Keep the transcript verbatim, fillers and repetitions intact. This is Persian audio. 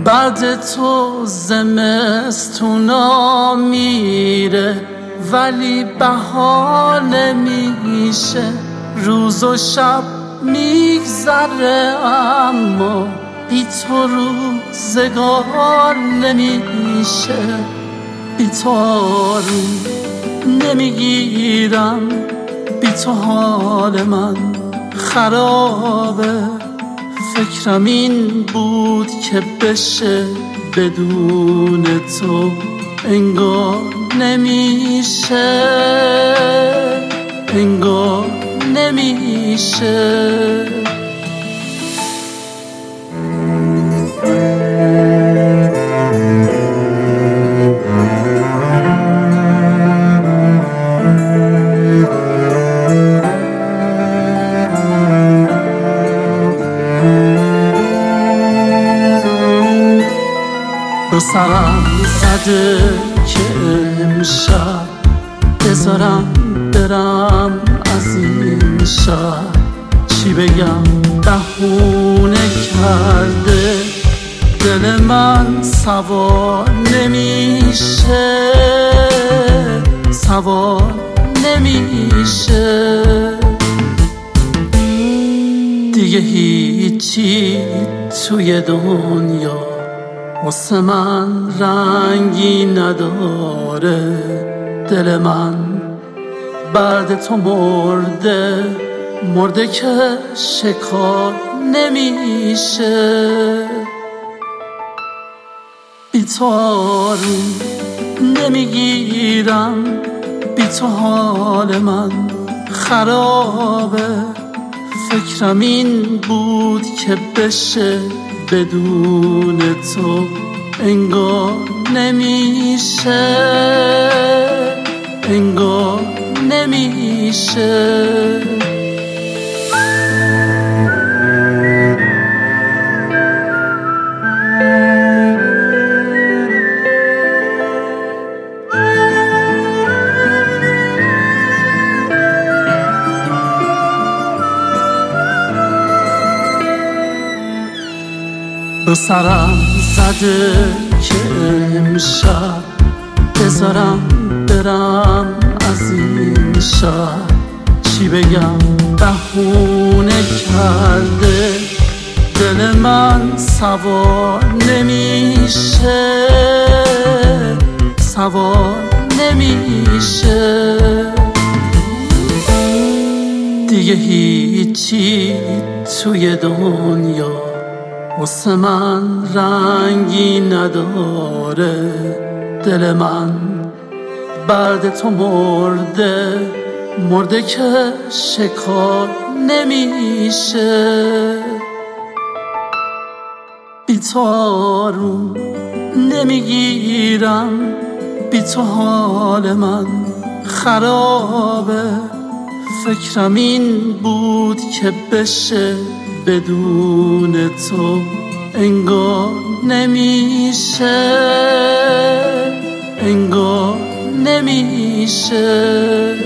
بعد تو زمستونا میره ولی بهار نمیشه، روز و شب میگذره اما بی تو روزگار نمیشه. بی تو آروم نمیگیرم، بی تو حال من خرابه. فکرم این بود که بشه بدون تو انگار نمیشه، انگار نمیشه. به سرم زده که امشب بذارم برم از این شهر. چی بگم بهونه کرده دل من سوار نمیشه، سوار نمیشه. دیگه هیچی توی دنیا واسه من رنگی نداره. دل من بعد تو مرده، مرده که شکار نمیشه. بی تو آروم نمیگیرم، بی تو حال من خرابه. فکرم این بود که بشه بدون تو انگار نمیشه، انگار نمیشه. به سرم زده که امشب بذارم برم از این شهر. چی بگم بهونه کرده دل من سوار نمیشه، سوار نمیشه. دیگه هیچی توی دنیا واسه من رنگی نداره. دل من بعد تو مرده، مرده که شکار نمیشه. بی تو آروم نمیگیرم، بی تو حال من خرابه. فکرم این بود که بشه بدون تو انگار نمیشه، انگار نمیشه.